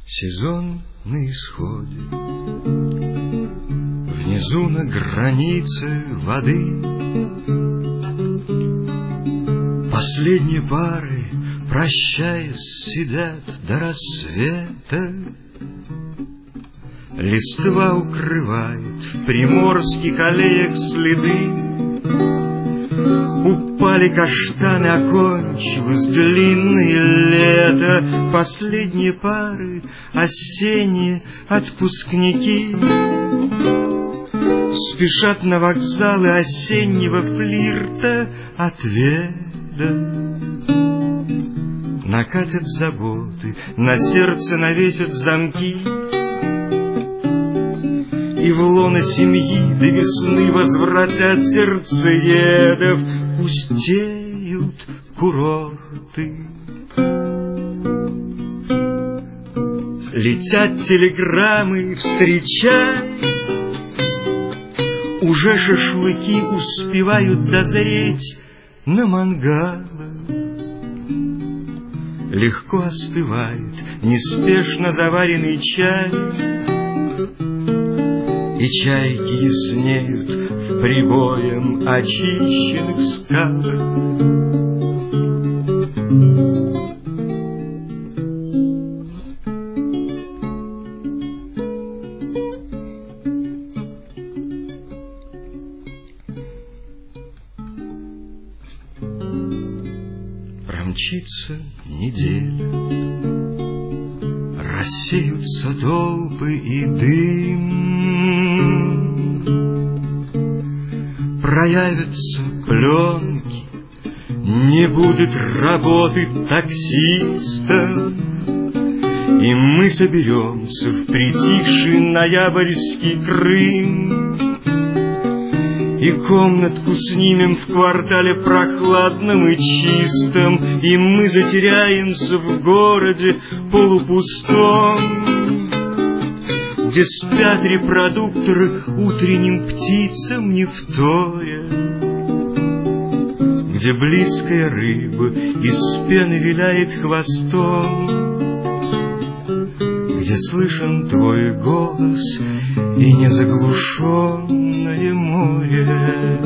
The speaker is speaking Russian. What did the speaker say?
Сезон на исходе, внизу на границе воды последние пары, прощаясь, сидят до рассвета. Листва укрывает в приморских аллеях следы. Упали каштаны, окончилось длинное лето. Последние пары, осенние отпускники, спешат на вокзалы осеннего флирта отведа. Накатят заботы, на сердце навесят замки, и в лоно семьи до весны возвратят сердцеедов. Пустеют курорты, летят телеграммы, встречай. Уже шашлыки успевают дозреть на мангалах. Легко остывает неспешно заваренный чай, и чайки яснеют в прибоем очищенных скалах. Промчится неделя, рассеются толпы и дым, проявятся пленки, не будет работы таксиста, и мы соберемся в притихший ноябрьский Крым, и комнатку снимем в квартале прохладном и чистом, и мы затеряемся в городе полупустом, где спят репродукторы утренним птицам не вторя, где близкая рыба из пены виляет хвостом, где слышен твой голос и незаглушенное море.